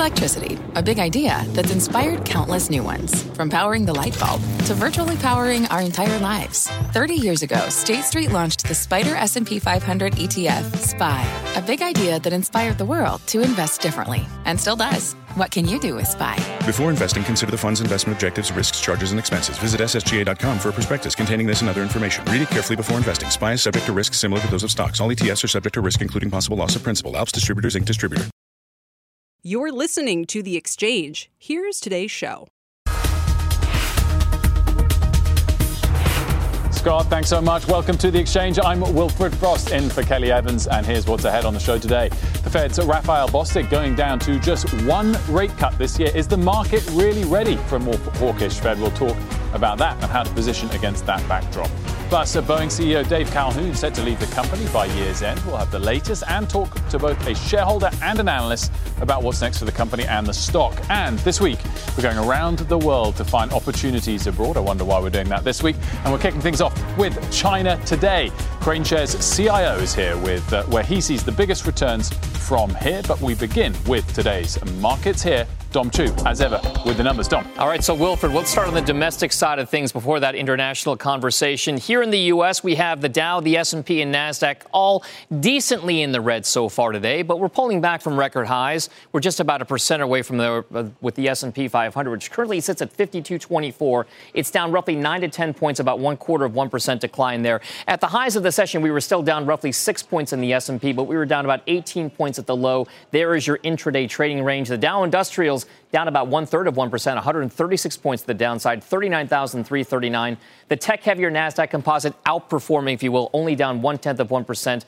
Electricity, a big idea that's inspired countless new ones. From powering the light bulb to virtually powering our entire lives. 30 years ago, State Street launched the SPDR S&P 500 ETF, SPY. A big idea that inspired the world to invest differently. And still does. What can you do with SPY? Before investing, consider the fund's investment objectives, risks, charges, and expenses. Visit ssga.com for a prospectus containing this and other information. Read it carefully before investing. SPY is subject to risks similar to those of stocks. All ETFs are subject to risk, including possible loss of principal. Alps Distributors, Inc. Distributor. You're listening to The Exchange. Here's today's show. Scott, thanks so much. Welcome to The Exchange. I'm Wilfred Frost in for Kelly Evans, and here's what's ahead on the show today. The Fed's Raphael Bostic going down to just one rate cut this year. Is the market really ready for a more hawkish Fed? We'll talk about that and how to position against that backdrop. Plus, Boeing CEO Dave Calhoun set to leave the company by year's end. We'll have the latest and talk to both a shareholder and an analyst about what's next for the company and the stock. And this week, we're going around the world to find opportunities abroad. I wonder why we're doing that this week. And we're kicking things off with China today. KraneShares CIO is here with where he sees the biggest returns from here. But we begin with today's markets here. Dom Chu, as ever, with the numbers. Dom. All right, so Wilfred, let's start on the domestic side of things before that international conversation. Here in the U.S., we have the Dow, the S&P, and NASDAQ all decently in the red so far today, but we're pulling back from record highs. We're just about 1% away from with the S&P 500, which currently sits at 52.24. It's down roughly 9 to 10 points, about 0.25% decline there. At the highs of the session, we were still down roughly 6 points in the S&P, but we were down about 18 points at the low. There is your intraday trading range. The Dow Industrials down about 1/3%, 136 points to the downside, 39,339. The tech-heavier NASDAQ composite outperforming, if you will, only down 0.1%,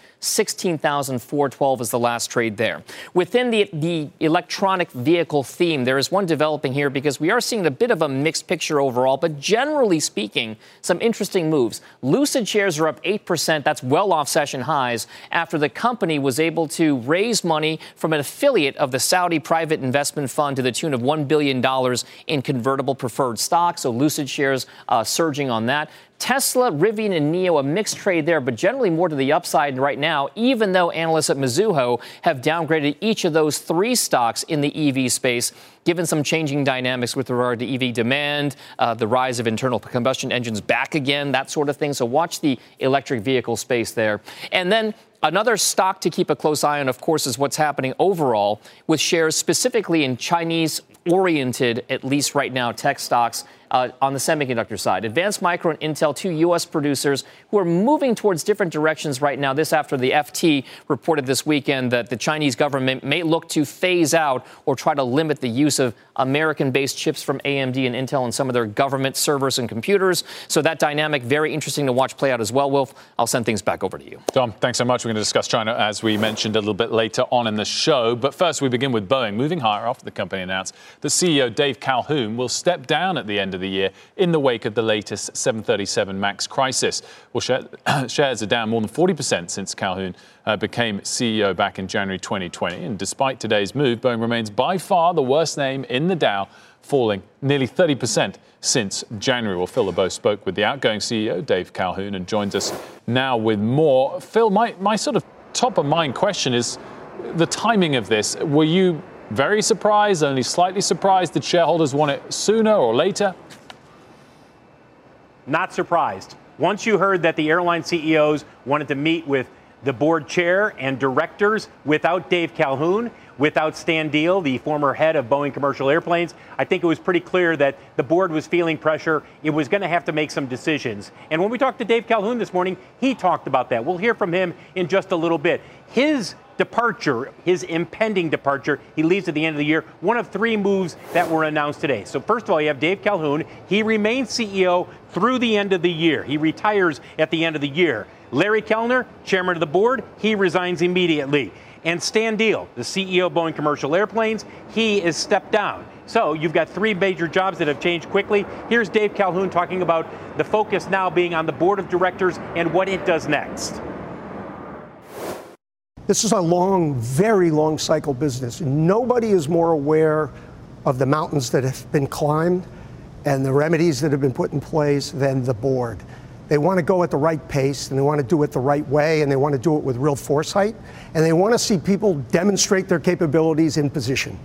16,412 is the last trade there. Within the electronic vehicle theme, there is one developing here because we are seeing a bit of a mixed picture overall, but generally speaking, some interesting moves. Lucid shares are up 8%. That's well off session highs after the company was able to raise money from an affiliate of the Saudi private investment fund to the tune of $1 billion in convertible preferred stock. So Lucid shares surging on that. Tesla, Rivian, and NIO, a mixed trade there, but generally more to the upside right now, even though analysts at Mizuho have downgraded each of those three stocks in the EV space, given some changing dynamics with regard to EV demand, the rise of internal combustion engines back again, that sort of thing. So watch the electric vehicle space there. And then another stock to keep a close eye on, of course, is what's happening overall with shares specifically in Chinese-oriented, at least right now, tech stocks on the semiconductor side. Advanced Micro and Intel, two U.S. producers who are moving towards different directions right now. This after the FT reported this weekend that the Chinese government may look to phase out or try to limit the use of American-based chips from AMD and Intel in some of their government servers and computers. So that dynamic, very interesting to watch play out as well. Wilf, I'll send things back over to you. Dom, thanks so much. We're going to discuss China, as we mentioned a little bit later on in the show. But first, we begin with Boeing. Moving higher after the company announced that CEO Dave Calhoun will step down at the end of the year in the wake of the latest 737 MAX crisis. Well, shares are down more than 40% since Calhoun became CEO back in January 2020. And despite today's move, Boeing remains by far the worst name in the Dow, falling nearly 30% since January. Well, Phil LeBeau spoke with the outgoing CEO, Dave Calhoun, and joins us now with more. Phil, my sort of top-of-mind question is the timing of this. Were you very surprised, only slightly surprised? Did shareholders want it sooner or later? Not surprised. Once you heard that the airline CEOs wanted to meet with the board chair and directors without Dave Calhoun, without Stan Deal, the former head of Boeing Commercial Airplanes, I think it was pretty clear that the board was feeling pressure. It was going to have to make some decisions. And when we talked to Dave Calhoun this morning, he talked about that. We'll hear from him in just a little bit. His departure, his impending departure, he leaves at the end of the year, one of three moves that were announced today. So first of all, you have Dave Calhoun. He remains CEO through the end of the year. He retires at the end of the year. Larry Kellner, chairman of the board, he resigns immediately. And Stan Deal, the CEO of Boeing Commercial Airplanes, he is stepped down. So you've got three major jobs that have changed quickly. Here's Dave Calhoun talking about the focus now being on the board of directors and what it does next. This is a long, very long cycle business. Nobody is more aware of the mountains that have been climbed and the remedies that have been put in place than the board. They want to go at the right pace, and they want to do it the right way, and they want to do it with real foresight, and they want to see people demonstrate their capabilities in position.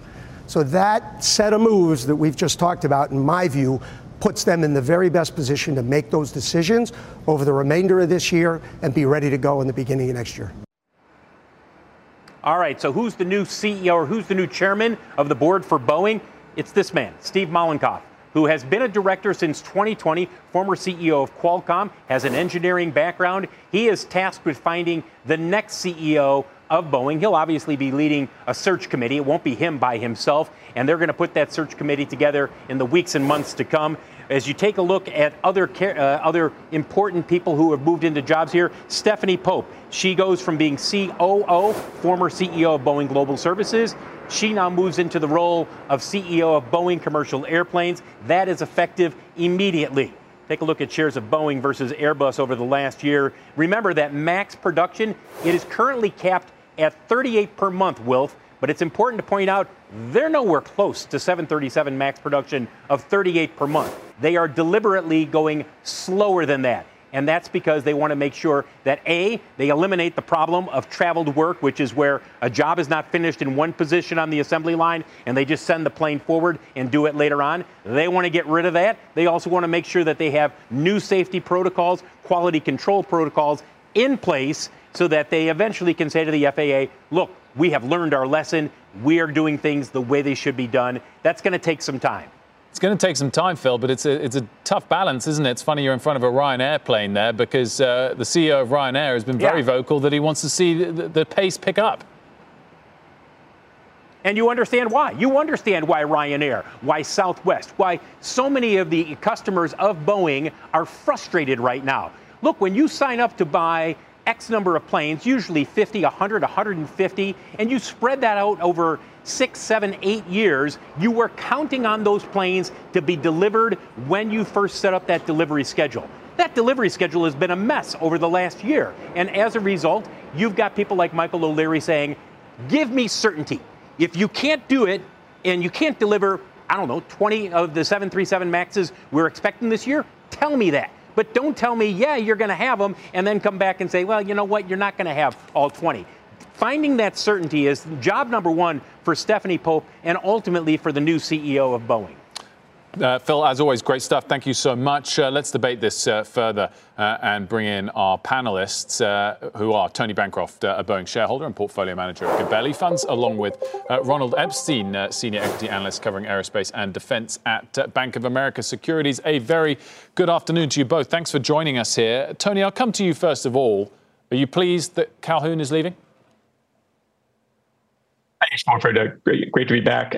So that set of moves that we've just talked about, in my view, puts them in the very best position to make those decisions over the remainder of this year and be ready to go in the beginning of next year. All right, so who's the new CEO or who's the new chairman of the board for Boeing? It's this man, Steve Mollenkopf, who has been a director since 2020, former CEO of Qualcomm, has an engineering background. He is tasked with finding the next CEO of Boeing. He'll obviously be leading a search committee. It won't be him by himself, and they're going to put that search committee together in the weeks and months to come. As you take a look at other important people who have moved into jobs here, Stephanie Pope, she goes from being COO, former CEO of Boeing Global Services. She now moves into the role of CEO of Boeing Commercial Airplanes. That is effective immediately. Take a look at shares of Boeing versus Airbus over the last year. Remember that MAX production, it is currently capped at 38 per month, Wilf, but it's important to point out they're nowhere close to 737 MAX production of 38 per month. They are deliberately going slower than that. And that's because they want to make sure that, A, they eliminate the problem of traveled work, which is where a job is not finished in one position on the assembly line and they just send the plane forward and do it later on. They want to get rid of that. They also want to make sure that they have new safety protocols, quality control protocols in place so that they eventually can say to the FAA, look, we have learned our lesson. We are doing things the way they should be done. That's going to take some time. It's going to take some time, Phil, but it's a tough balance, isn't it? It's funny you're in front of a Ryanair plane there because the CEO of Ryanair has been very vocal that he wants to see the pace pick up. And you understand why. You understand why Ryanair, why Southwest, why so many of the customers of Boeing are frustrated right now. Look, when you sign up to buy X number of planes, usually 50, 100, 150, and you spread that out over 6, 7, 8 years, you were counting on those planes to be delivered when you first set up that delivery schedule. That delivery schedule has been a mess over the last year. And as a result, you've got people like Michael O'Leary saying, give me certainty. If you can't do it and you can't deliver, 20 of the 737 MAXs we're expecting this year, tell me that. But don't tell me, you're going to have them, and then come back and say, well, you know what, you're not going to have all 20. Finding that certainty is job number one for Stephanie Pope and ultimately for the new CEO of Boeing. Phil, as always, great stuff. Thank you so much. Let's debate this further and bring in our panelists, who are Tony Bancroft, a Boeing shareholder and portfolio manager at Gabelli Funds, along with Ronald Epstein, senior equity analyst covering aerospace and defense at Bank of America Securities. A very good afternoon to you both. Thanks for joining us here. Tony, I'll come to you first of all. Are you pleased that Calhoun is leaving? Thanks, Wilfred. Great to be back.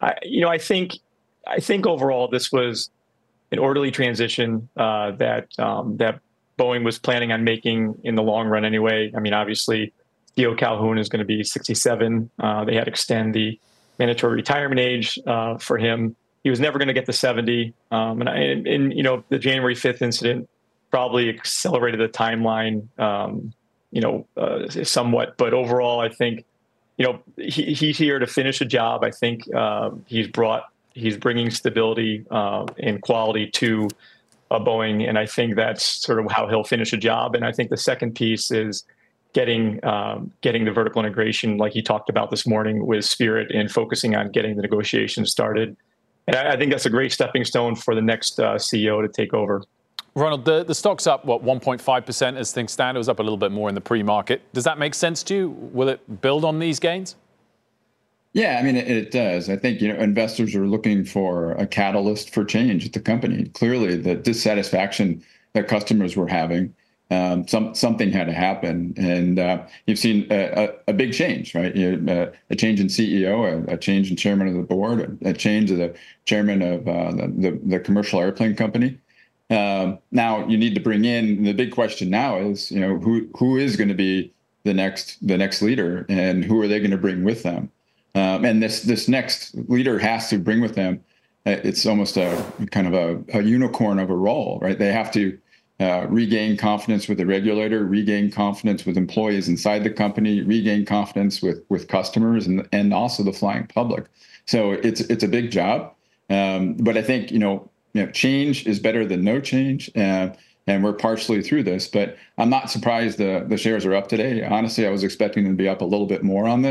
I think overall this was an orderly transition that Boeing was planning on making in the long run anyway. I mean, obviously, CEO Calhoun is going to be 67. They had to extend the mandatory retirement age for him. He was never going to get to 70. And the January 5th incident probably accelerated the timeline, somewhat. But overall, I think, he's here to finish a job. I think he's bringing stability and quality to Boeing, and I think that's sort of how he'll finish a job. And I think the second piece is getting the vertical integration, like he talked about this morning, with Spirit and focusing on getting the negotiations started. And I think that's a great stepping stone for the next CEO to take over. Ronald, the stock's up, 1.5% as things stand. It was up a little bit more in the pre-market. Does that make sense to you? Will it build on these gains? Yeah, I mean, it does. I think, investors are looking for a catalyst for change at the company. Clearly, the dissatisfaction that customers were having, something had to happen. And you've seen a big change, right? A change in CEO, a change in chairman of the board, a change of the chairman of the commercial airplane company. Now you need to bring in, the big question now is, who is going to be the next leader, and who are they going to bring with them? And this next leader has to bring with them, it's almost a kind of a unicorn of a role, right? They have to regain confidence with the regulator, regain confidence with employees inside the company, regain confidence with customers and also the flying public. So it's a big job. But I think, change is better than no change. And we're partially through this, but I'm not surprised the shares are up today. Honestly, I was expecting them to be up a little bit more on this.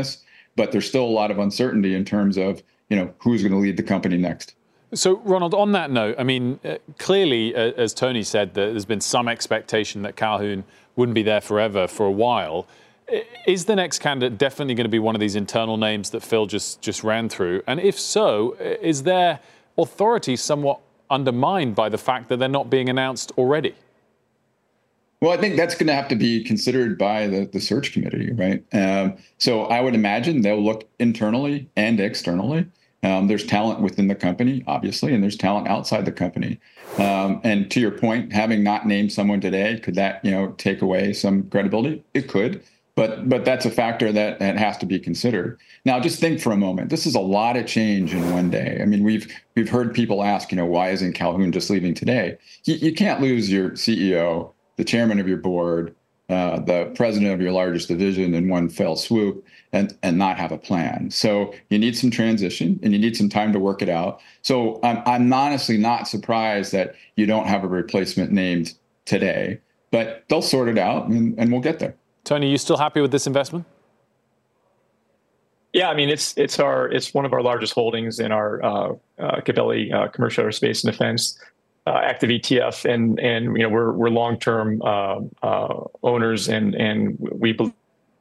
but there's still a lot of uncertainty in terms of, who's going to lead the company next. So, Ronald, on that note, I mean, clearly, as Tony said, there's been some expectation that Calhoun wouldn't be there forever for a while. Is the next candidate definitely going to be one of these internal names that Phil just ran through? And if so, is their authority somewhat undermined by the fact that they're not being announced already? Well, I think that's going to have to be considered by the search committee, right? So I would imagine they'll look internally and externally. There's talent within the company, obviously, and there's talent outside the company. And to your point, having not named someone today, could that, take away some credibility? It could, but that's a factor that has to be considered. Now, just think for a moment. This is a lot of change in one day. I mean, we've heard people ask, why isn't Calhoun just leaving today? You can't lose your CEO, the chairman of your board, the president of your largest division in one fell swoop and not have a plan. So you need some transition and you need some time to work it out. So I'm honestly not surprised that you don't have a replacement named today, but they'll sort it out and we'll get there. Tony, you still happy with this investment? Yeah, I mean, it's one of our largest holdings in our Gabelli Commercial Aerospace and Defense active ETF, and we're long-term owners, and we believe.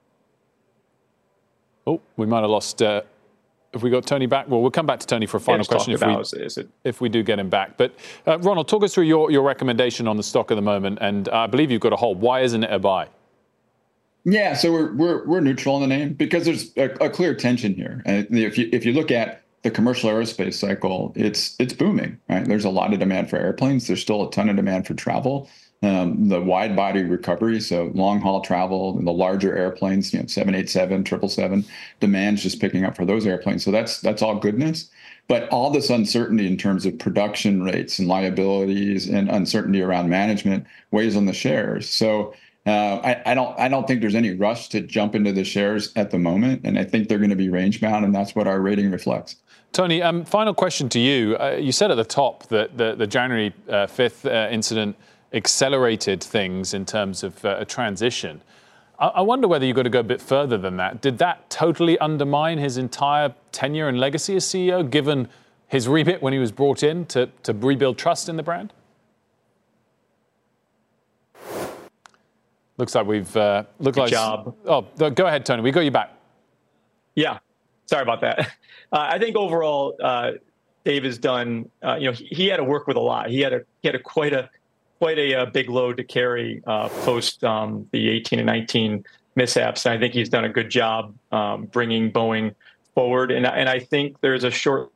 Oh, we might have lost. Have we got Tony back? Well, we'll come back to Tony for a final question if we do get him back. But Ronald, talk us through your recommendation on the stock at the moment, and I believe you've got a hold. Why isn't it a buy? Yeah, so we're neutral on the name because there's a clear tension here. If you look at the commercial aerospace cycle, it's booming, right? There's a lot of demand for airplanes. There's still a ton of demand for travel. The wide body recovery, so long haul travel, and the larger airplanes, 787, 777, demand's just picking up for those airplanes. So that's all goodness. But all this uncertainty in terms of production rates and liabilities and uncertainty around management weighs on the shares. So I don't think there's any rush to jump into the shares at the moment, and I think they're going to be range bound, and that's what our rating reflects. Tony, final question to you. You said at the top that the January 5th incident accelerated things in terms of a transition. I wonder whether you've got to go a bit further than that. Did that totally undermine his entire tenure and legacy as CEO, given his remit when he was brought in to rebuild trust in the brand? Looks like we've Good job. Oh, go ahead, Tony. We got you back. Yeah, sorry about that. I think overall, Dave has done. He had to work with a lot. He had quite a big load to carry post the 18 and 19 mishaps. And I think he's done a good job bringing Boeing forward. And I think there's a short.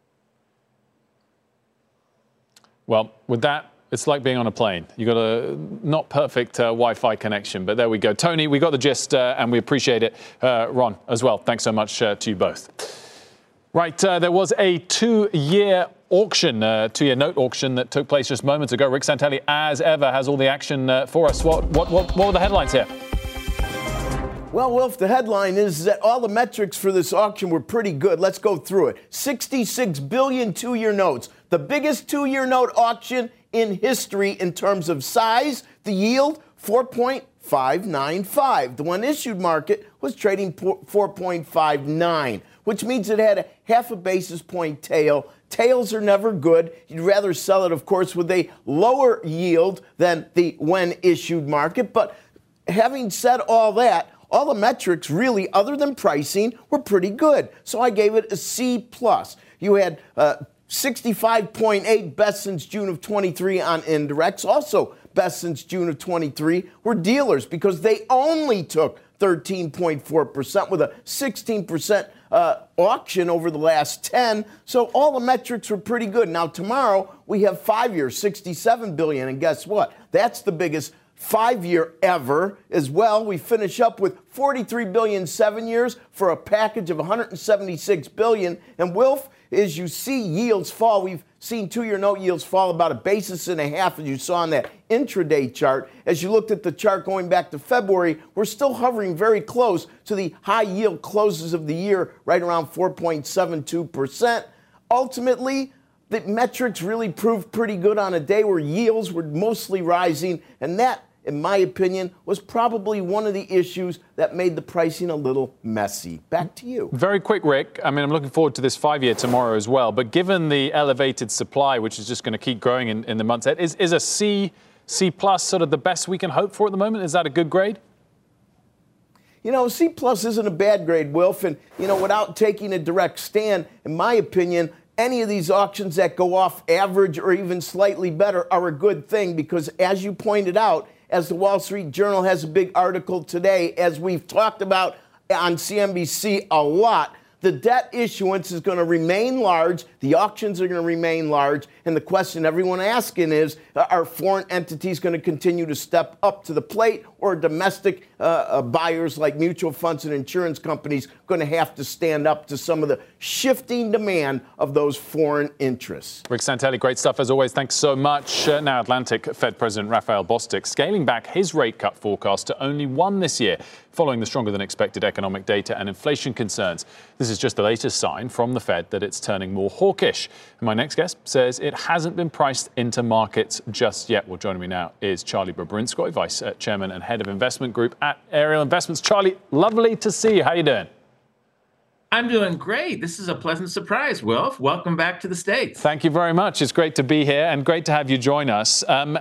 Well, with that, it's like being on a plane. You got a not perfect Wi-Fi connection, but there we go. Tony, we got the gist, and we appreciate it. Ron, as well. Thanks so much to you both. Right, there was a two-year note auction that took place just moments ago. Rick Santelli, as ever, has all the action for us. What were the headlines here? Well, Wilf, the headline is that all the metrics for this auction were pretty good. Let's go through it. 66 billion two-year notes. The biggest two-year note auction in history in terms of size. The yield, 4.595. The one issued market was trading 4.59, which means it had a half a basis point tail. Tails are never good. You'd rather sell it, of course, with a lower yield than the when issued market. But having said all that, all the metrics really, other than pricing, were pretty good. So I gave it a C+. You had 65.8 best since June of 23 on indirects. Also best since June of 23 were dealers because they only took 13.4% with a 16% auction over the last 10. So all the metrics were pretty good. Now tomorrow we have 5 years, 67 billion, and guess what? That's the biggest 5-year ever as well. We finish up with 43 billion 7 years for a package of 176 billion. And Wilf, as you see yields fall, we've seen two-year note yields fall about 1.5 basis, as you saw on that intraday chart. As you looked at the chart going back to February, we're still hovering very close to the high yield closes of the year, right around 4.72%. Ultimately, the metrics really proved pretty good on a day where yields were mostly rising, and that in my opinion, was probably one of the issues that made the pricing a little messy. Back to you. Very quick, Rick. I mean, I'm looking forward to this 5-year tomorrow as well. But given the elevated supply, which is just going to keep growing in the months ahead, is a C plus sort of the best we can hope for at the moment? Is that a good grade? You know, C plus isn't a bad grade, Wilf. And, you know, without taking a direct stand, in my opinion, any of these auctions that go off average or even slightly better are a good thing because, as you pointed out, as the Wall Street Journal has a big article today, as we've talked about on CNBC a lot, the debt issuance is going to remain large. The auctions are going to remain large. And the question everyone asking is, are foreign entities going to continue to step up to the plate, or domestic buyers like mutual funds and insurance companies going to have to stand up to some of the shifting demand of those foreign interests? Rick Santelli, great stuff as always. Thanks so much. Now Atlantic Fed President Raphael Bostic scaling back his rate cut forecast to only 1 this year, following the stronger than expected economic data and inflation concerns. This is just the latest sign from the Fed that it's turning more hawkish. And my next guest says it hasn't been priced into markets just yet. Well, joining me now is Charlie Babrinskoy, Vice Chairman and Head of Investment Group at Ariel Investments. Charlie, lovely to see you. How are you doing? I'm doing great. This is a pleasant surprise, Wilf. Welcome back to the States. Thank you very much. It's great to be here and great to have you join us. I'm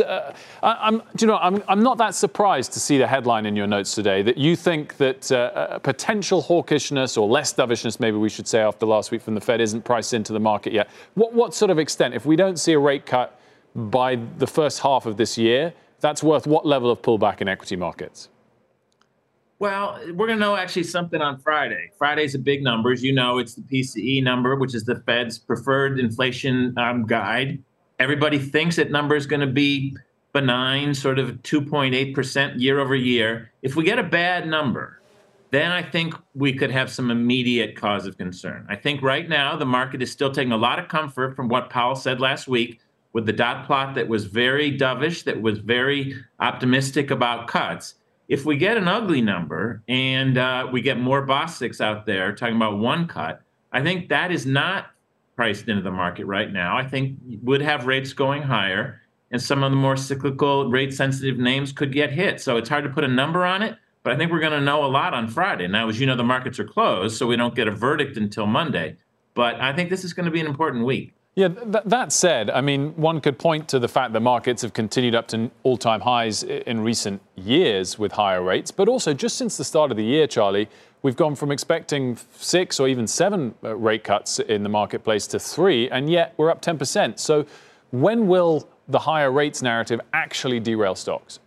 not that surprised to see the headline in your notes today that you think that potential hawkishness, or less dovishness, maybe we should say, after last week from the Fed isn't priced into the market yet. What sort of extent, if we don't see a rate cut by the first half of this year, that's worth what level of pullback in equity markets? Well, we're going to know actually something on Friday. Friday's a big number. As you know, it's the PCE number, which is the Fed's preferred inflation guide. Everybody thinks that number is going to be benign, sort of 2.8% year over year. If we get a bad number, then I think we could have some immediate cause of concern. I think right now the market is still taking a lot of comfort from what Powell said last week with the dot plot that was very dovish, that was very optimistic about cuts. If we get an ugly number and we get more Bostics out there talking about one cut, I think that is not priced into the market right now. I think would have rates going higher, and some of the more cyclical, rate-sensitive names could get hit. So it's hard to put a number on it, but I think we're going to know a lot on Friday. Now, as you know, the markets are closed, so we don't get a verdict until Monday. But I think this is going to be an important week. Yeah, that said, I mean, one could point to the fact that markets have continued up to all-time highs in recent years with higher rates. But also, just since the start of the year, Charlie, we've gone from expecting 6 or even 7 rate cuts in the marketplace to 3, and yet we're up 10%. So when will the higher rates narrative actually derail stocks?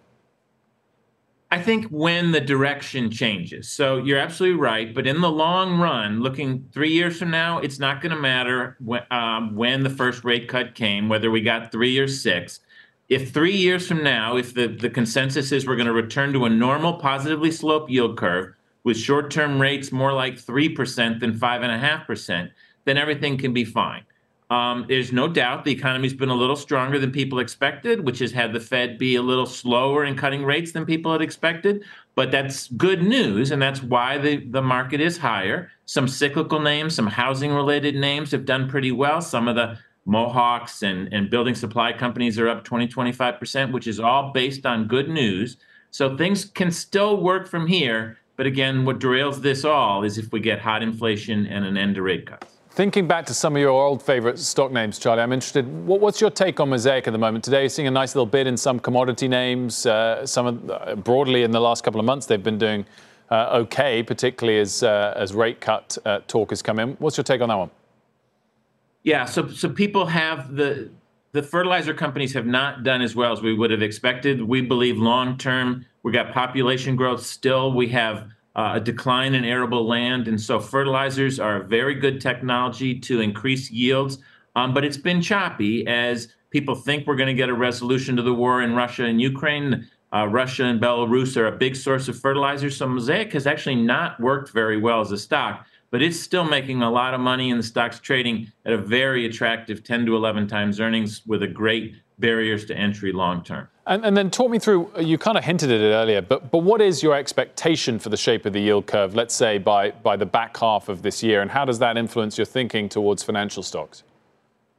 I think when the direction changes. So you're absolutely right. But in the long run, looking 3 years from now, it's not going to matter when the first rate cut came, whether we got 3 or 6. If 3 years from now, if the consensus is we're going to return to a normal positively sloped yield curve with short-term rates more like 3% than 5.5%, then everything can be fine. There's no doubt the economy's been a little stronger than people expected, which has had the Fed be a little slower in cutting rates than people had expected. But that's good news, and that's why the market is higher. Some cyclical names, some housing-related names have done pretty well. Some of the Mohawks and building supply companies are up 20-25%, which is all based on good news. So things can still work from here. But again, what derails this all is if we get hot inflation and an end to rate cuts. Thinking back to some of your old favorite stock names, Charlie, I'm interested, what's your take on Mosaic at the moment? Today, you're seeing a nice little bid in some commodity names. Broadly in the last couple of months, they've been doing okay, particularly as rate cut talk has come in. What's your take on that one? Yeah, so people have the fertilizer companies have not done as well as we would have expected. We believe long term, we got population growth still. We have a decline in arable land. And so fertilizers are a very good technology to increase yields. But it's been choppy as people think we're going to get a resolution to the war in Russia and Ukraine. Russia and Belarus are a big source of fertilizer. So Mosaic has actually not worked very well as a stock, but it's still making a lot of money, and the stock's trading at a very attractive 10 to 11 times earnings with a great barriers to entry long term. And then talk me through, you kind of hinted at it earlier, but what is your expectation for the shape of the yield curve, let's say by the back half of this year, and how does that influence your thinking towards financial stocks?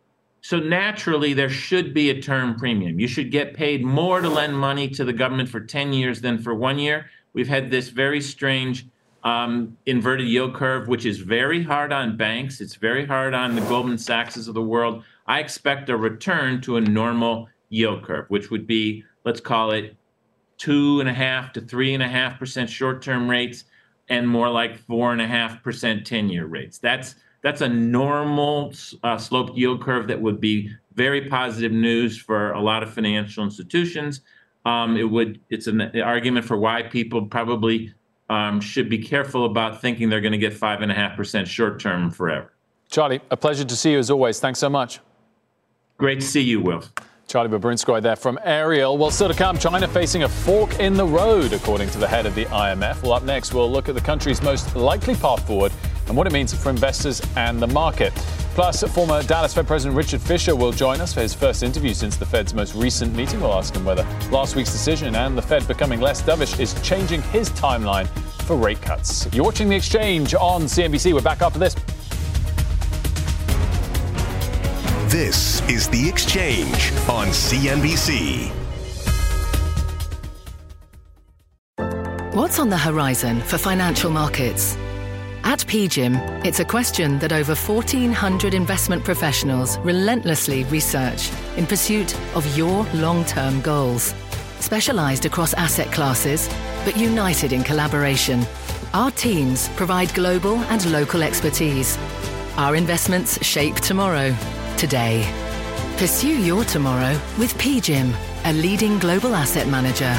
So naturally, there should be a term premium. You should get paid more to lend money to the government for 10 years than for 1 year. We've had this very strange inverted yield curve, which is very hard on banks. It's very hard on the Goldman Sachs of the world. I expect a return to a normal yield curve, which would be, let's call it 2.5% to 3.5% short-term rates and more like 4.5% 10-year rates. That's a normal sloped yield curve that would be very positive news for a lot of financial institutions. It's an argument for why people probably should be careful about thinking they're going to get 5.5% short-term forever. Charlie, a pleasure to see you as always. Thanks so much. Great to see you, Will. Charlie Babrinskoy there from Ariel. Well, still to come, China facing a fork in the road, according to the head of the IMF. Well, up next, we'll look at the country's most likely path forward and what it means for investors and the market. Plus, former Dallas Fed President Richard Fisher will join us for his first interview since the Fed's most recent meeting. We'll ask him whether last week's decision and the Fed becoming less dovish is changing his timeline for rate cuts. You're watching The Exchange on CNBC. We're back after this. This is The Exchange on CNBC. What's on the horizon for financial markets? At PGIM, it's a question that over 1,400 investment professionals relentlessly research in pursuit of your long-term goals. Specialized across asset classes, but united in collaboration, our teams provide global and local expertise. Our investments shape tomorrow, today. Pursue your tomorrow with PGIM, a leading global asset manager.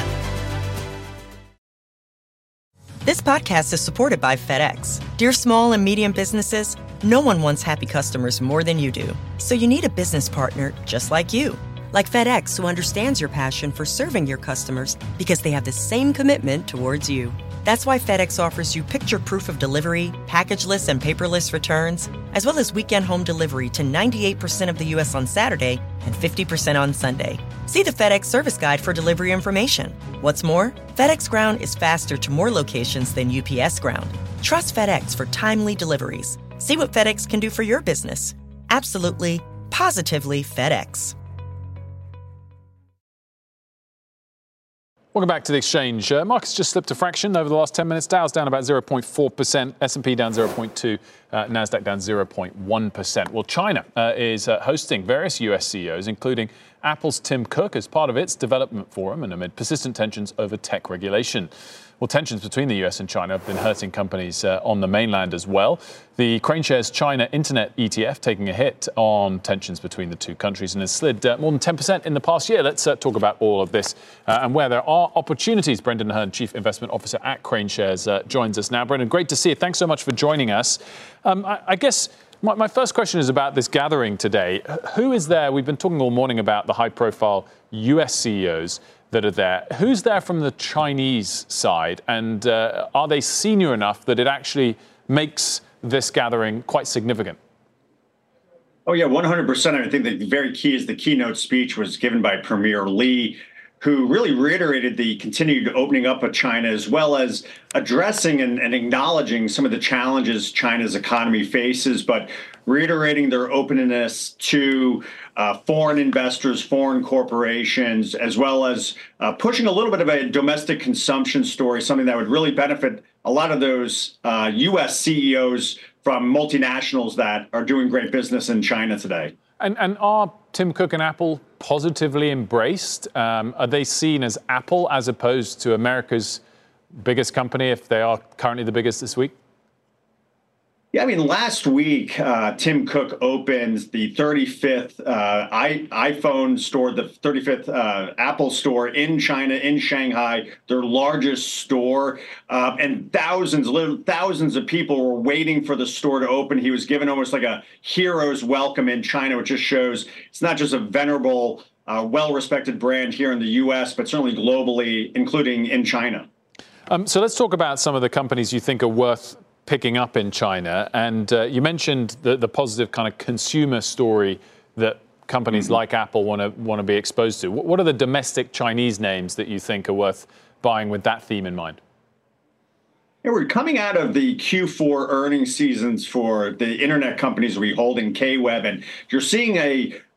This podcast is supported by FedEx. Dear small and medium businesses, no one wants happy customers more than you do. So you need a business partner just like you. Like FedEx, who understands your passion for serving your customers because they have the same commitment towards you. That's why FedEx offers you picture proof of delivery, packageless and paperless returns, as well as weekend home delivery to 98% of the U.S. on Saturday and 50% on Sunday. See the FedEx service guide for delivery information. What's more, FedEx Ground is faster to more locations than UPS Ground. Trust FedEx for timely deliveries. See what FedEx can do for your business. Absolutely, positively FedEx. Welcome back to The Exchange. Markets just slipped a fraction over the last 10 minutes. Dow's down about 0.4%, S&P down 0.2%, NASDAQ down 0.1%. Well, China is hosting various US CEOs, including Apple's Tim Cook, as part of its development forum and amid persistent tensions over tech regulation. Well, tensions between the US and China have been hurting companies on the mainland as well. The CraneShares China Internet ETF taking a hit on tensions between the two countries and has slid more than 10% in the past year. Let's talk about all of this and where there are opportunities. Brendan Hearn, Chief Investment Officer at CraneShares, joins us now. Brendan, great to see you. Thanks so much for joining us. I guess my first question is about this gathering today. Who is there? We've been talking all morning about the high-profile US CEOs that are there. Who's there from the Chinese side? And are they senior enough that it actually makes this gathering quite significant? Oh, yeah, 100%. I think the very key is the keynote speech was given by Premier Li, who really reiterated the continued opening up of China, as well as addressing and acknowledging some of the challenges China's economy faces, but reiterating their openness to foreign investors, foreign corporations, as well as pushing a little bit of a domestic consumption story, something that would really benefit a lot of those U.S. CEOs from multinationals that are doing great business in China today. And are Tim Cook and Apple positively embraced? Are they seen as Apple as opposed to America's biggest company, if they are currently the biggest this week? Yeah, I mean, last week, Tim Cook opened the 35th iPhone store, the 35th Apple store in China, in Shanghai, their largest store. And thousands of people were waiting for the store to open. He was given almost like a hero's welcome in China, which just shows it's not just a venerable, well-respected brand here in the U.S., but certainly globally, including in China. So let's talk about some of the companies you think are worth picking up in China. And you mentioned the positive kind of consumer story that companies like Apple want to be exposed to. What are the domestic Chinese names that you think are worth buying with that theme in mind? Yeah, we're coming out of the Q4 earnings seasons for the internet companies we hold in KWeb, and you're seeing a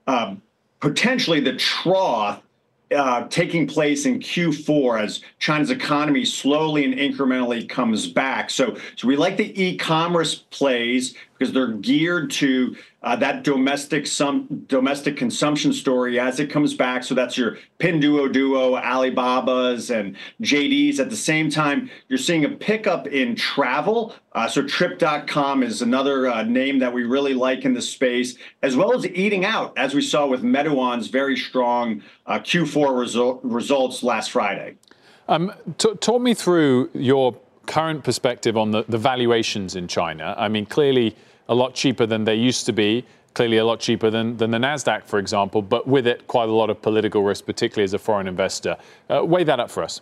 potentially the trough taking place in Q4 as China's economy slowly and incrementally comes back. So we like the e-commerce plays because they're geared to that domestic consumption story as it comes back. So that's your Pinduoduo, Alibabas, and JDs. At the same time, you're seeing a pickup in travel. So Trip.com is another name that we really like in the space, as well as eating out, as we saw with Meituan's very strong Q4 results last Friday. Talk me through your current perspective on the valuations in China. I mean, clearly a lot cheaper than they used to be, clearly a lot cheaper than the NASDAQ, for example, but with it, quite a lot of political risk, particularly as a foreign investor. Weigh that up for us.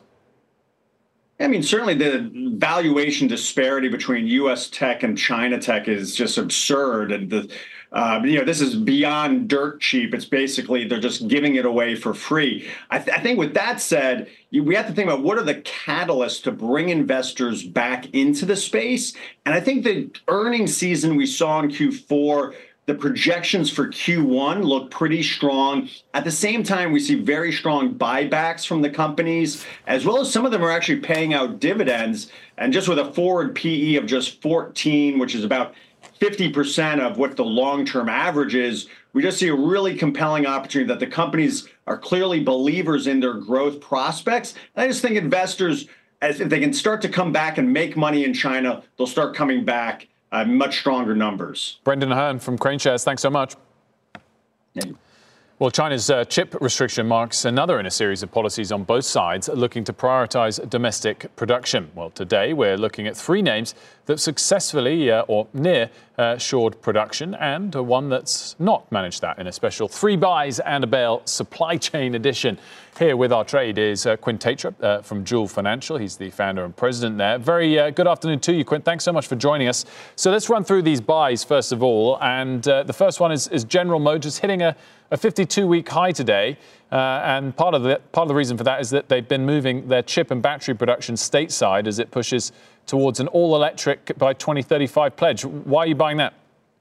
I mean, certainly the valuation disparity between U.S. tech and China tech is just absurd. And this is beyond dirt cheap. It's basically they're just giving it away for free. I think with that said, we have to think about what are the catalysts to bring investors back into the space. And I think the earnings season we saw in Q4, the projections for Q1 look pretty strong. At the same time, we see very strong buybacks from the companies, as well as some of them are actually paying out dividends. And just with a forward PE of just 14, which is about 50% of what the long-term average is, we just see a really compelling opportunity that the companies are clearly believers in their growth prospects. And I just think investors, if they can start to come back and make money in China, they'll start coming back much stronger numbers. Brendan Ahern from Crane Shares, thanks so much. Yeah. Well, China's chip restriction marks another in a series of policies on both sides looking to prioritize domestic production. Well, today we're looking at three names that successfully or near shored production and one that's not managed that in a special three buys and a bail supply chain edition. Here with our trade is Quint Taitra from Jewel Financial. He's the founder and president there. Very good afternoon to you, Quint. Thanks so much for joining us. So let's run through these buys first of all. And the first one is General Motors hitting a 52-week high today. And part of the reason for that is that they've been moving their chip and battery production stateside as it pushes towards an all-electric by 2035 pledge. Why are you buying that?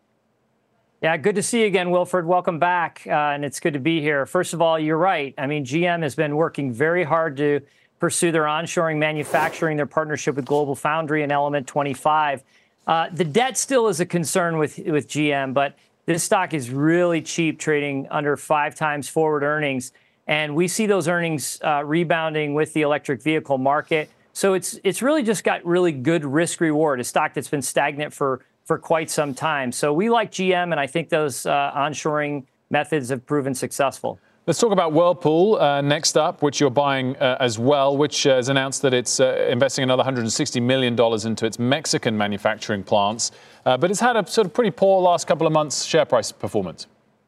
Yeah, good to see you again, Wilfred. Welcome back, and it's good to be here. First of all, you're right. I mean, GM has been working very hard to pursue their onshoring manufacturing, their partnership with Global Foundry and Element 25. The debt still is a concern with GM, but this stock is really cheap, trading under 5 times forward earnings. And we see those earnings rebounding with the electric vehicle market. So it's really just got really good risk reward, a stock that's been stagnant for quite some time. So we like GM, and I think those onshoring methods have proven successful. Let's talk about Whirlpool next up, which you're buying as well, which has announced that it's investing another $160 million into its Mexican manufacturing plants. But it's had a sort of pretty poor last couple of months share price performance.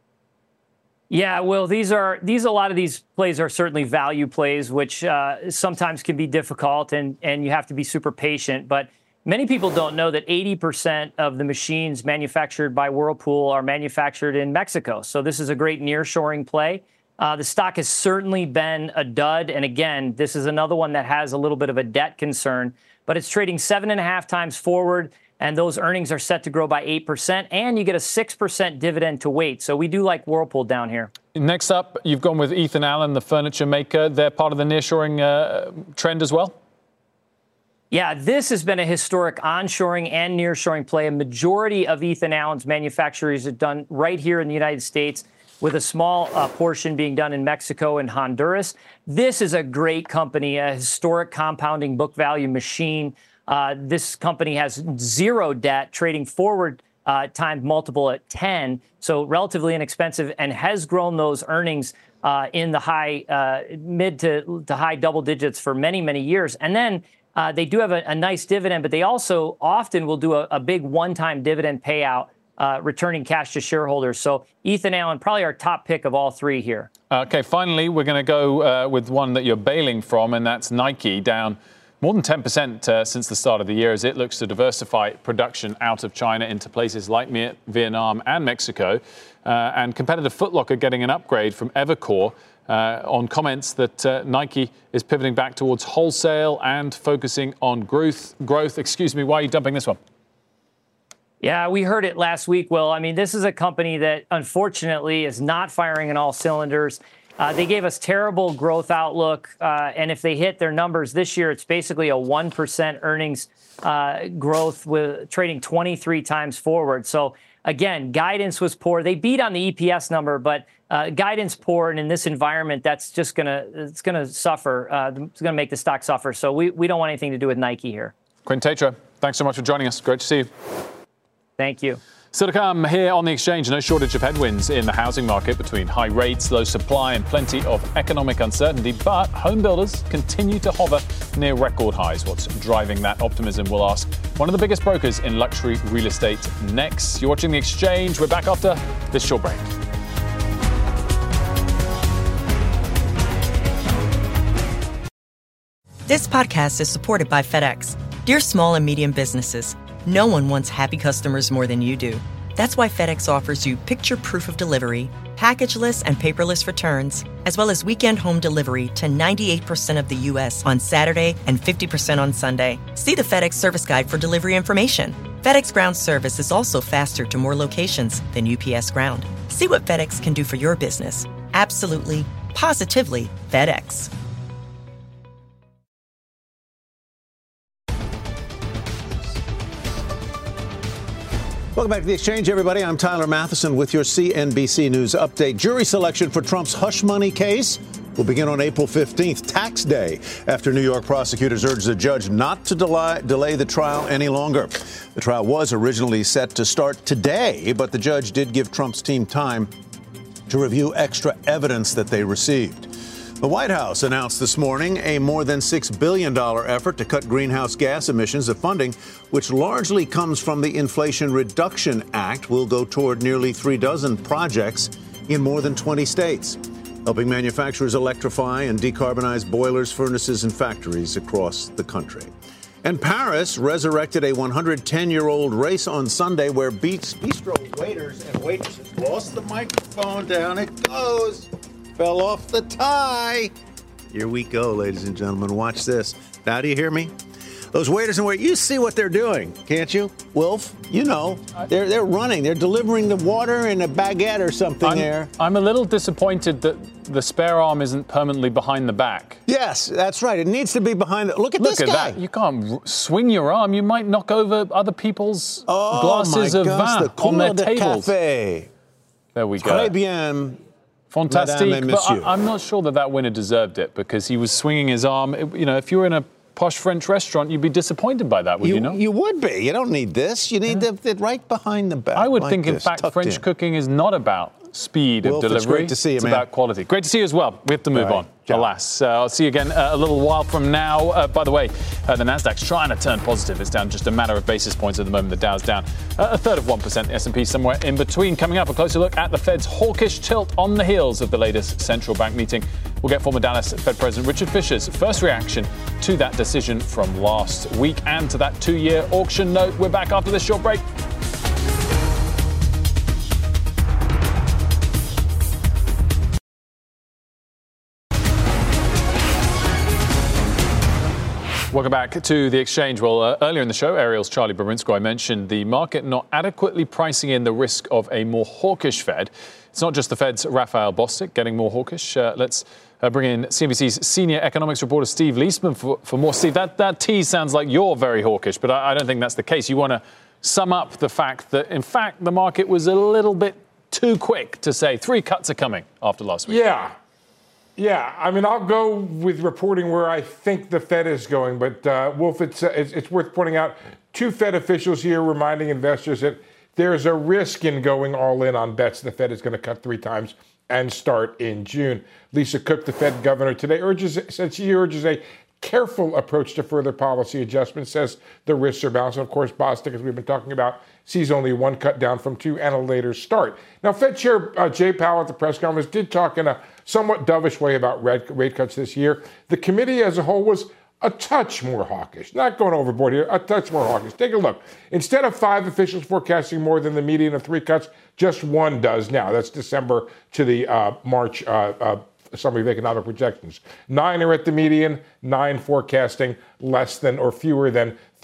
Yeah, well, a lot of these plays are certainly value plays, which sometimes can be difficult, and you have to be super patient. But many people don't know that 80% of the machines manufactured by Whirlpool are manufactured in Mexico. So this is a great nearshoring play. The stock has certainly been a dud. And again, this is another one that has a little bit of a debt concern, but it's trading 7.5 times forward. And those earnings are set to grow by 8%. And you get a 6% dividend to wait. So we do like Whirlpool down here. Next up, you've gone with Ethan Allen, the furniture maker. They're part of the nearshoring trend as well? Yeah, this has been a historic onshoring and nearshoring play. A majority of Ethan Allen's manufacturers are done right here in the United States, with a small portion being done in Mexico and Honduras. This is a great company, a historic compounding book value machine. This company has zero debt, trading forward time multiple at 10, so relatively inexpensive, and has grown those earnings in the high mid to high double digits for many, many years. And then they do have a nice dividend, but they also often will do a big one-time dividend payout, returning cash to shareholders. So Ethan Allen, probably our top pick of all three here. Okay, finally, we're going to go with one that you're bailing from, and that's Nike, down more than 10% since the start of the year as it looks to diversify production out of China into places like Vietnam and Mexico. And competitor Foot Locker getting an upgrade from Evercore on comments that Nike is pivoting back towards wholesale and focusing on growth. Why are you dumping this one? Yeah, we heard it last week, Will. I mean, this is a company that unfortunately is not firing on all cylinders. They gave us terrible growth outlook, and if they hit their numbers this year, it's basically a 1% earnings growth with trading 23 times forward. So again, guidance was poor. They beat on the EPS number, but guidance poor, and in this environment, that's just gonna suffer. It's gonna make the stock suffer. So we don't want anything to do with Nike here. Quinton Tetra, thanks so much for joining us. Great to see you. Thank you. Still to come here on the exchange, no shortage of headwinds in the housing market between high rates, low supply, and plenty of economic uncertainty. But home builders continue to hover near record highs. What's driving that optimism? We'll ask one of the biggest brokers in luxury real estate next. You're watching the exchange. We're back after this short break. This podcast is supported by FedEx. Dear small and medium businesses, no one wants happy customers more than you do. That's why FedEx offers you picture proof of delivery, packageless and paperless returns, as well as weekend home delivery to 98% of the U.S. on Saturday and 50% on Sunday. See the FedEx service guide for delivery information. FedEx Ground service is also faster to more locations than UPS Ground. See what FedEx can do for your business. Absolutely, positively FedEx. Welcome back to The Exchange, everybody. I'm Tyler Matheson with your CNBC News update. Jury selection for Trump's hush money case will begin on April 15th, tax day, after New York prosecutors urged the judge not to delay the trial any longer. The trial was originally set to start today, but the judge did give Trump's team time to review extra evidence that they received. The White House announced this morning a more than $6 billion effort to cut greenhouse gas emissions. The funding, which largely comes from the Inflation Reduction Act, will go toward nearly 36 projects in more than 20 states, helping manufacturers electrify and decarbonize boilers, furnaces, and factories across the country. And Paris resurrected a 110-year-old race on Sunday where bistro waiters and waitresses lost the microphone. Down it goes. Fell off the tie. Here we go, ladies and gentlemen. Watch this. Now, do you hear me? Those waiters and waiters, you see what they're doing, can't you? Wilf, you know, they're running. They're delivering the water in a baguette or something there. I'm a little disappointed that the spare arm isn't permanently behind the back. Yes, that's right. It needs to be behind the... Look at this guy. That. You can't swing your arm. You might knock over other people's glasses of vin on their tables. Café. There we go. Très bien. Fantastic, but I'm not sure that winner deserved it because he was swinging his arm. You know, if you were in a posh French restaurant, you'd be disappointed by that, would you not? You would be. You don't need this. You need it right behind the back. I would think, in fact, French cooking is not about speed of delivery. It's great to see you, man. It's about quality. Great to see you as well. We have to move on. Alas. I'll see you again a little while from now. By the way, the Nasdaq's trying to turn positive. It's down just a matter of basis points at the moment. The Dow's down a third of 1%. The S&P somewhere in between. Coming up, a closer look at the Fed's hawkish tilt on the heels of the latest central bank meeting. We'll get former Dallas Fed President Richard Fisher's first reaction to that decision from last week and to that 2-year auction note. We're back after this short break. Welcome back to The Exchange. Well, earlier in the show, Ariel's Charlie Babrinsko, I mentioned the market not adequately pricing in the risk of a more hawkish Fed. It's not just the Fed's Raphael Bostic getting more hawkish. Let's bring in CNBC's senior economics reporter, Steve Leisman, for more. Steve, that tease sounds like you're very hawkish, but I don't think that's the case. You want to sum up the fact that, in fact, the market was a little bit too quick to say 3 cuts are coming after last week. Yeah, I mean, I'll go with reporting where I think the Fed is going. But, Wolf, it's worth pointing out 2 Fed officials here reminding investors that there's a risk in going all in on bets the Fed is going to cut 3 times and start in June. Lisa Cook, the Fed governor, today urges a careful approach to further policy adjustment, says the risks are balanced. And, of course, Bostic, as we've been talking about, sees only 1 cut down from 2 and a later start. Now, Fed Chair Jay Powell at the press conference did talk in a somewhat dovish way about rate cuts this year. The committee as a whole was a touch more hawkish. Not going overboard here, a touch more hawkish. Take a look. Instead of 5 officials forecasting more than the median of 3 cuts, just 1 does now. That's December to the March summary of economic projections. 9 are at the median, 9 forecasting less than or fewer than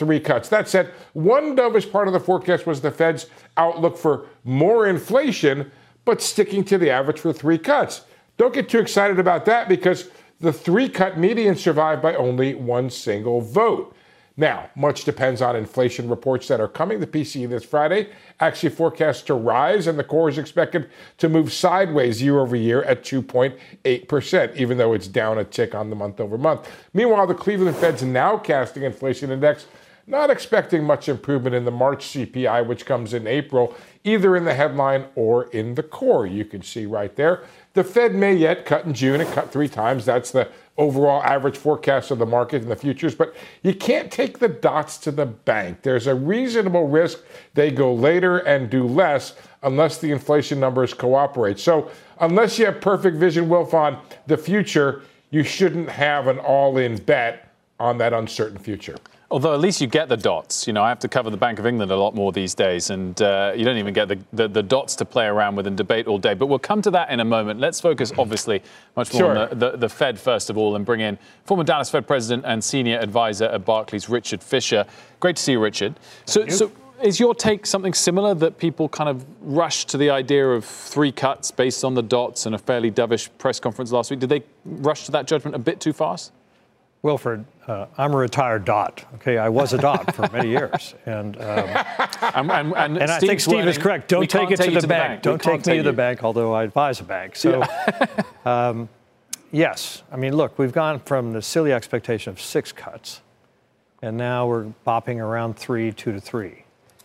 3 cuts. That said, one dovish part of the forecast was the Fed's outlook for more inflation, but sticking to the average for 3 cuts. Don't get too excited about that because the 3-cut median survived by only one single vote. Now, much depends on inflation reports that are coming. The PCE this Friday actually forecast to rise, and the core is expected to move sideways year over year at 2.8%, even though it's down a tick on the month over month. Meanwhile, the Cleveland Fed's nowcasting inflation index not expecting much improvement in the March CPI, which comes in April, either in the headline or in the core. You can see right there. The Fed may yet cut in June and cut 3 times. That's the overall average forecast of the market in the futures. But you can't take the dots to the bank. There's a reasonable risk they go later and do less unless the inflation numbers cooperate. So unless you have perfect vision, Wilf, on the future, you shouldn't have an all-in bet on that uncertain future. Although at least you get the dots. You know, I have to cover the Bank of England a lot more these days, and you don't even get the dots to play around with and debate all day. But we'll come to that in a moment. Let's focus, obviously, much more on the Fed first of all, and bring in former Dallas Fed president and senior advisor at Barclays, Richard Fisher. Great to see you, Richard. So is your take something similar, that people kind of rushed to the idea of 3 cuts based on the dots and a fairly dovish press conference last week? Did they rush to that judgment a bit too fast? Wilfred, I'm a retired dot. Okay, I was a dot for many years, and I think Steve is correct. Don't take it to the bank. Don't take me to the bank, although I advise a bank. So, yes, I mean, look, we've gone from the silly expectation of 6 cuts, and now we're bopping around 2 to 3.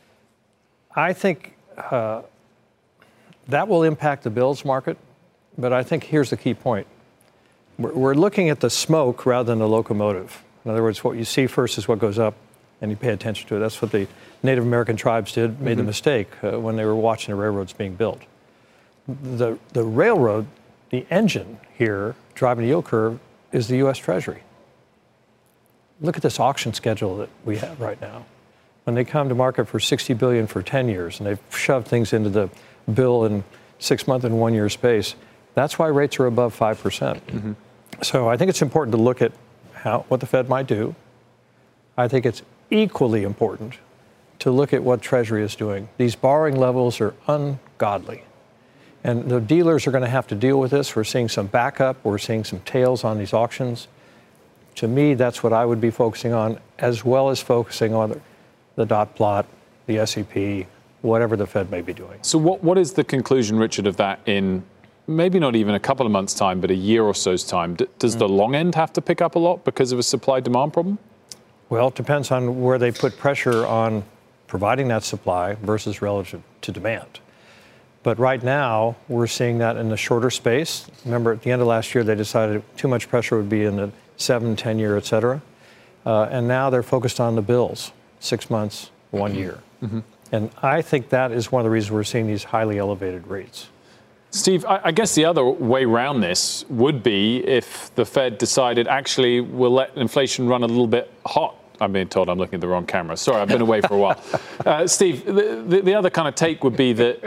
I think that will impact the bills market, but I think here's the key point. We're looking at the smoke rather than the locomotive. In other words, what you see first is what goes up, and you pay attention to it. That's what the Native American tribes did, made the mistake when they were watching the railroads being built. The railroad, the engine here, driving the yield curve, is the U.S. Treasury. Look at this auction schedule that we have right now. When they come to market for $60 billion for 10 years, and they've shoved things into the bill in 6-month and 1-year space, that's why rates are above 5%. So I think it's important to look at what the Fed might do. I think it's equally important to look at what Treasury is doing. These borrowing levels are ungodly. And the dealers are going to have to deal with this. We're seeing some backup. We're seeing some tails on these auctions. To me, that's what I would be focusing on, as well as focusing on the dot plot, the SEP, whatever the Fed may be doing. So what is the conclusion, Richard, of that in maybe not even a couple of months' time, but a year or so's time? Does the long end have to pick up a lot because of a supply-demand problem? Well, it depends on where they put pressure on providing that supply versus relative to demand. But right now, we're seeing that in the shorter space. Remember, at the end of last year, they decided too much pressure would be in the 7, 10-year, et cetera. And now they're focused on the bills, 6 months, 1 year. And I think that is one of the reasons we're seeing these highly elevated rates. Steve, I guess the other way around this would be if the Fed decided, actually, we'll let inflation run a little bit hot. I'm being told I'm looking at the wrong camera. Sorry, I've been away for a while. Steve, the other kind of take would be that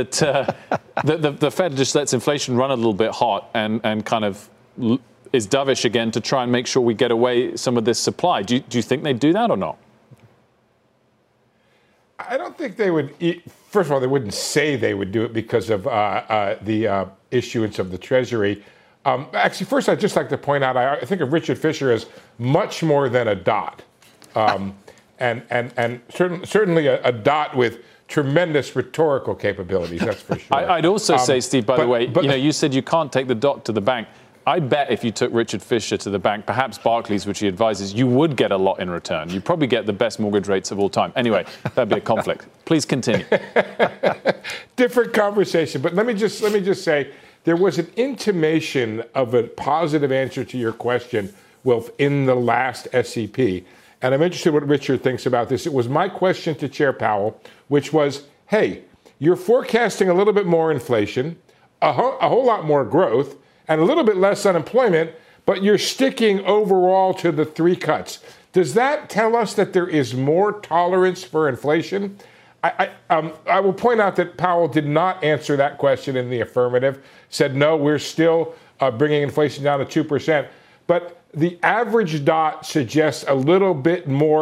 the Fed just lets inflation run a little bit hot and kind of is dovish again to try and make sure we get away some of this supply. Do you think they'd do that or not? I don't think they would. First of all, they wouldn't say they would do it because of the issuance of the Treasury. Actually, first, I'd just like to point out, I think of Richard Fisher as much more than a dot. And certainly a dot with tremendous rhetorical capabilities, that's for sure. I'd also say, Steve, by the way, you said you can't take the dot to the bank. I bet if you took Richard Fisher to the bank, perhaps Barclays, which he advises, you would get a lot in return. You'd probably get the best mortgage rates of all time. Anyway, that'd be a conflict. Please continue. Different conversation, but let me just say there was an intimation of a positive answer to your question, Wilf, in the last SEP. And I'm interested in what Richard thinks about this. It was my question to Chair Powell, which was, hey, you're forecasting a little bit more inflation, a whole lot more growth, and a little bit less unemployment, but you're sticking overall to the 3 cuts. Does that tell us that there is more tolerance for inflation? I will point out that Powell did not answer that question in the affirmative, said, no, we're still bringing inflation down to 2%. But the average dot suggests a little bit more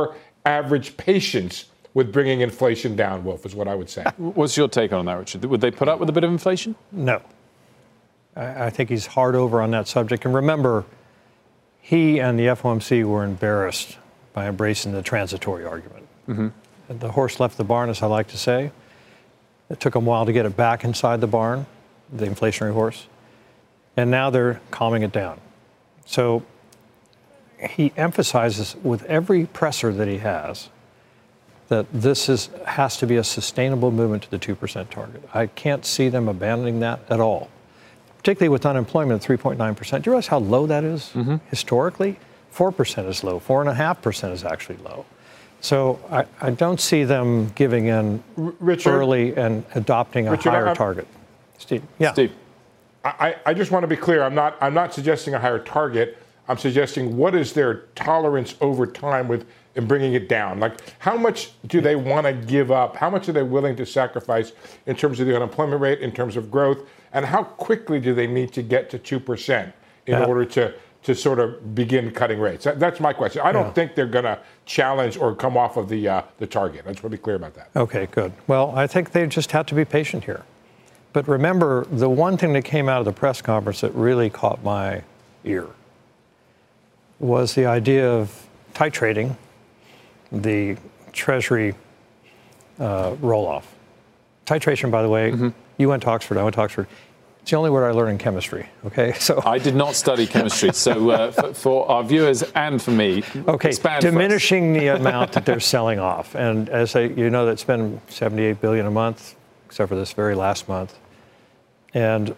average patience with bringing inflation down, Wolf, is what I would say. What's your take on that, Richard? Would they put up with a bit of inflation? No. I think he's hard over on that subject. And remember, he and the FOMC were embarrassed by embracing the transitory argument. Mm-hmm. The horse left the barn, as I like to say. It took them a while to get it back inside the barn, the inflationary horse. And now they're calming it down. So he emphasizes with every presser that he has that this has to be a sustainable movement to the 2% target. I can't see them abandoning that at all, particularly with unemployment at 3.9%. Do you realize how low that is historically? 4% is low. 4.5% is actually low. So I don't see them giving in early and adopting a higher target. Steve. Yeah. Steve. I just want to be clear. I'm not suggesting a higher target. I'm suggesting what is their tolerance over time in bringing it down? Like, how much do they want to give up? How much are they willing to sacrifice in terms of the unemployment rate, in terms of growth? And how quickly do they need to get to 2% in order to sort of begin cutting rates? That's my question. I don't think they're going to challenge or come off of the target. I just want to be clear about that. Okay, good. Well, I think they just have to be patient here. But remember, the one thing that came out of the press conference that really caught my ear was the idea of titrating the Treasury roll-off. Titration, by the way, you went to Oxford, I went to Oxford. It's the only word I learned in chemistry, okay? So I did not study chemistry, so for our viewers and for me, it's diminishing the amount that they're selling off. And as you know, that's been $78 billion a month, except for this very last month. And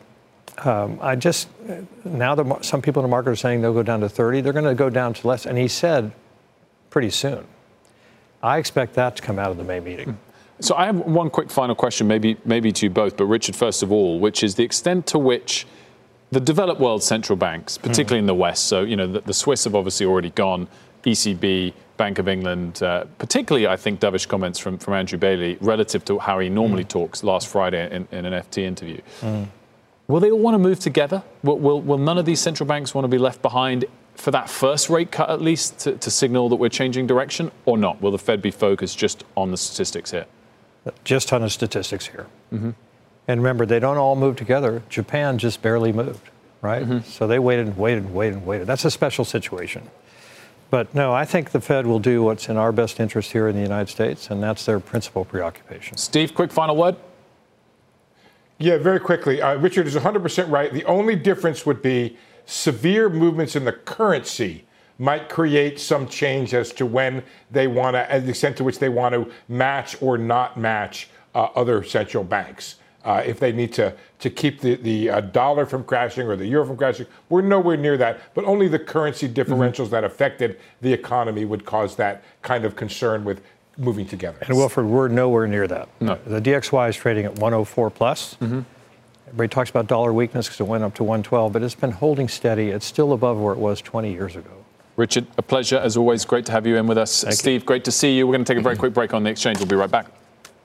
now some people in the market are saying they'll go down to 30. They're going to go down to less. And he said pretty soon. I expect that to come out of the May meeting. So I have one quick final question, maybe to you both, but Richard, first of all, which is the extent to which the developed world central banks, particularly in the West, so, you know, the Swiss have obviously already gone, ECB, Bank of England, particularly, I think, dovish comments from Andrew Bailey relative to how he normally talks last Friday in an FT interview. Will they all want to move together? Will none of these central banks want to be left behind for that first rate cut, at least, to signal that we're changing direction, or not? Will the Fed be focused just on the statistics here? Just on the statistics here. And remember, they don't all move together. Japan just barely moved, right? So they waited and waited and waited and waited. That's a special situation. But no, I think the Fed will do what's in our best interest here in the United States, and that's their principal preoccupation. Steve, quick final word. Yeah, very quickly. Richard is 100% right. The only difference would be severe movements in the currency might create some change as to when they want to, the extent to which they want to match or not match other central banks. If they need to keep the dollar from crashing or the euro from crashing, we're nowhere near that. But only the currency differentials that affected the economy would cause that kind of concern with moving together. And Wilfred, we're nowhere near that. No. The DXY is trading at 104 plus. Everybody talks about dollar weakness because it went up to 112, but it's been holding steady. It's still above where it was 20 years ago. Richard, a pleasure as always. Great to have you in with us. Thank Steve, you. great to see you. We're going to take a very quick break on The Exchange. We'll be right back.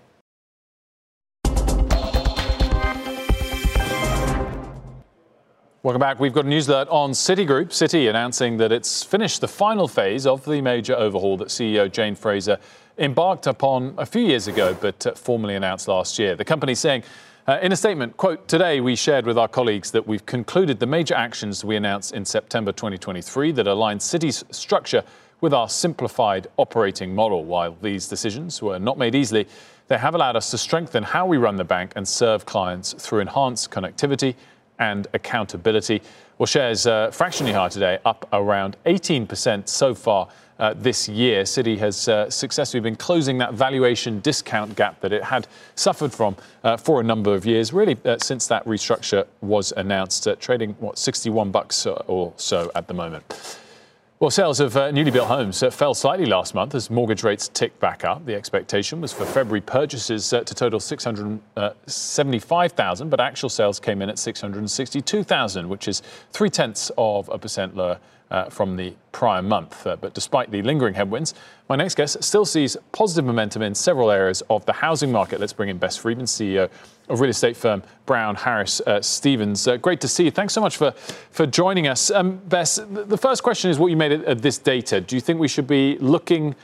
Welcome back. We've got a news alert on Citigroup. Citi announcing that it's finished the final phase of the major overhaul that CEO Jane Fraser embarked upon a few years ago, but formally announced last year. The company saying in a statement, quote, "Today we shared with our colleagues that we've concluded the major actions we announced in September 2023 that align Citi's structure with our simplified operating model. While these decisions were not made easily, they have allowed us to strengthen how we run the bank and serve clients through enhanced connectivity and accountability." Well, shares fractionally higher today, up around 18% so far this year. Citi has successfully been closing that valuation discount gap that it had suffered from for a number of years, really since that restructure was announced, trading, $61 or so at the moment. Well, sales of newly built homes fell slightly last month as mortgage rates ticked back up. The expectation was for February purchases to total 675,000, but actual sales came in at 662,000, which is 0.3% lower from the prior month. But despite the lingering headwinds, my next guest still sees positive momentum in several areas of the housing market. Let's bring in Bess Friedman, CEO of real estate firm Brown Harris Stevens. Great to see you. Thanks so much for joining us. Bess, the first question is what you made of this data. Do you think we should be looking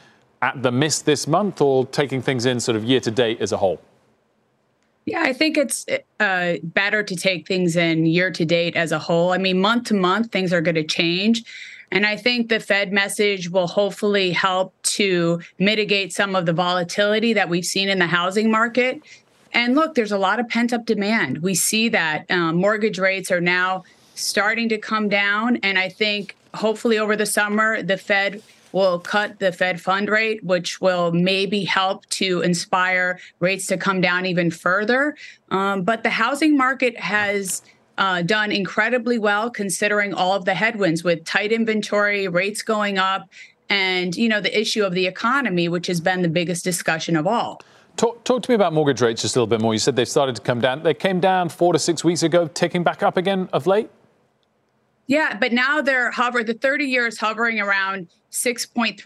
at the miss this month, or taking things in sort of year to date as a whole? Yeah, I think it's better to take things in year to date as a whole. I mean, month to month, things are going to change. And I think the Fed message will hopefully help to mitigate some of the volatility that we've seen in the housing market. And look, there's a lot of pent-up demand. We see that mortgage rates are now starting to come down. And I think hopefully over the summer, the Fed will cut the Fed fund rate, which will maybe help to inspire rates to come down even further. But the housing market has done incredibly well considering all of the headwinds with tight inventory, rates going up, and, the issue of the economy, which has been the biggest discussion of all. Talk to me about mortgage rates just a little bit more. You said they've started to come down. They came down 4 to 6 weeks ago, ticking back up again of late? Yeah, but now the 30-year is hovering around 6.3%,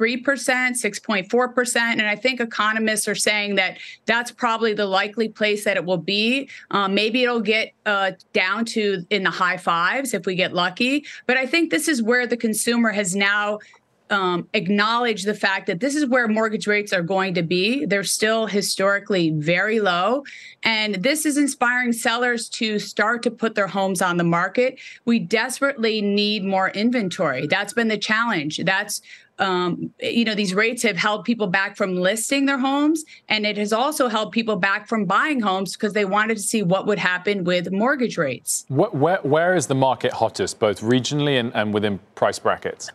6.4%. And I think economists are saying that that's probably the likely place that it will be. Maybe it'll get down to in the high fives if we get lucky. But I think this is where the consumer has now acknowledge the fact that this is where mortgage rates are going to be. They're still historically very low. And this is inspiring sellers to start to put their homes on the market. We desperately need more inventory. That's been the challenge. That's these rates have held people back from listing their homes, and it has also held people back from buying homes because they wanted to see what would happen with mortgage rates. Where is the market hottest, both regionally and within price brackets?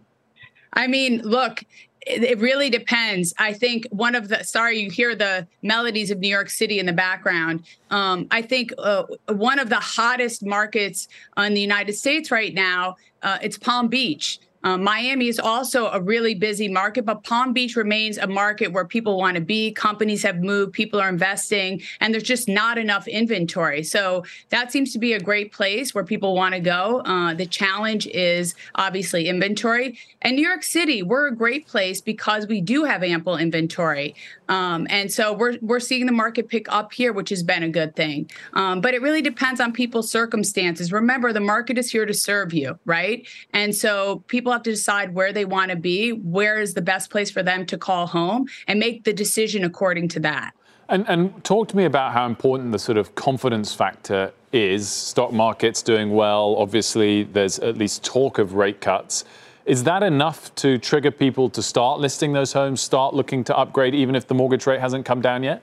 I mean, look, it really depends. I think you hear the melodies of New York City in the background. I think one of the hottest markets in the United States right now, it's Palm Beach. Miami is also a really busy market, but Palm Beach remains a market where people want to be. Companies have moved, people are investing, and there's just not enough inventory. So that seems to be a great place where people want to go. The challenge is obviously inventory. And New York City, we're a great place because we do have ample inventory. And so we're seeing the market pick up here, which has been a good thing. But it really depends on people's circumstances. Remember, the market is here to serve you, right? And so people have to decide where they want to be, where is the best place for them to call home, and make the decision according to that. And talk to me about how important the sort of confidence factor is. Stock market's doing well. Obviously, there's at least talk of rate cuts. Is that enough to trigger people to start listing those homes, start looking to upgrade, even if the mortgage rate hasn't come down yet?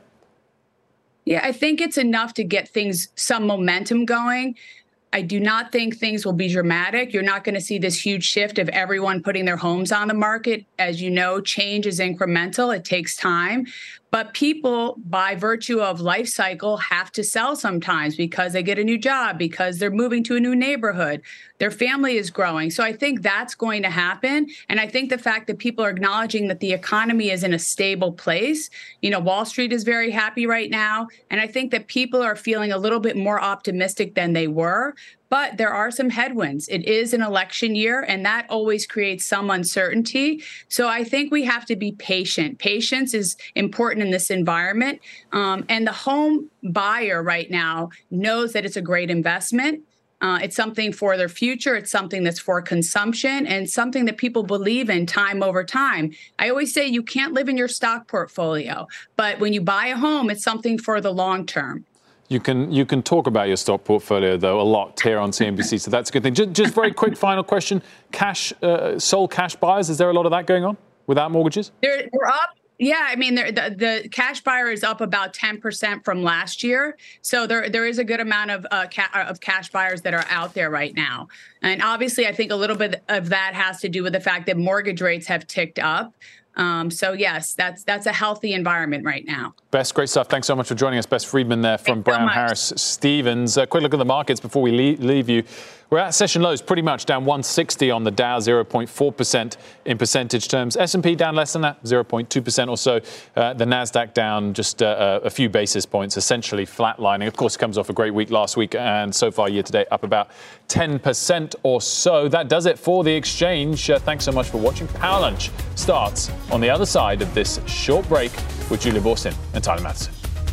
Yeah, I think it's enough to get some momentum going. I do not think things will be dramatic. You're not going to see this huge shift of everyone putting their homes on the market. As you know, change is incremental. It takes time. But people, by virtue of life cycle, have to sell sometimes because they get a new job, because they're moving to a new neighborhood. Their family is growing. So I think that's going to happen. And I think the fact that people are acknowledging that the economy is in a stable place, Wall Street is very happy right now. And I think that people are feeling a little bit more optimistic than they were. But there are some headwinds. It is an election year, and that always creates some uncertainty. So I think we have to be patient. Patience is important in this environment. And the home buyer right now knows that it's a great investment. It's something for their future. It's something that's for consumption and something that people believe in time over time. I always say you can't live in your stock portfolio, but when you buy a home, it's something for the long term. You can talk about your stock portfolio, though, a lot here on CNBC, so that's a good thing. Just very quick final question. Sole cash buyers, is there a lot of that going on without mortgages? They're up. Yeah, I mean, the cash buyer is up about 10% from last year. So there is a good amount of cash buyers that are out there right now. And obviously, I think a little bit of that has to do with the fact that mortgage rates have ticked up. So, yes, that's a healthy environment right now. Bess, great stuff. Thanks so much for joining us. Bess Friedman there from Brown Harris Stevens. Quick look at the markets before we leave you. We're at session lows, pretty much down 160 on the Dow, 0.4% in percentage terms. S&P down less than that, 0.2% or so. The Nasdaq down just a few basis points, essentially flatlining. Of course, it comes off a great week last week, and so far year to date up about 10% or so. That does it for the exchange. Thanks so much for watching. Power Lunch starts on the other side of this short break with Julia Boorstin and Tyler Matheson.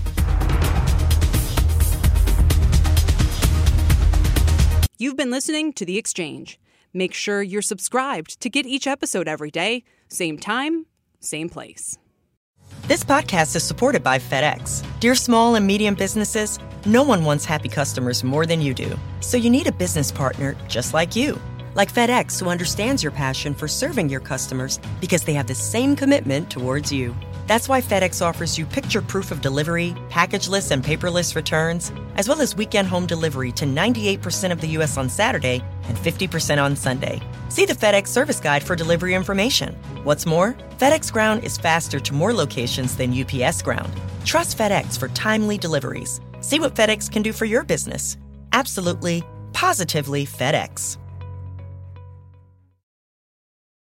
You've been listening to The Exchange. Make sure you're subscribed to get each episode every day, same time, same place. This podcast is supported by FedEx. Dear small and medium businesses, no one wants happy customers more than you do. So you need a business partner just like you. Like FedEx, who understands your passion for serving your customers because they have the same commitment towards you. That's why FedEx offers you picture proof of delivery, packageless and paperless returns, as well as weekend home delivery to 98% of the U.S. on Saturday and 50% on Sunday. See the FedEx service guide for delivery information. What's more, FedEx Ground is faster to more locations than UPS Ground. Trust FedEx for timely deliveries. See what FedEx can do for your business. Absolutely, positively FedEx.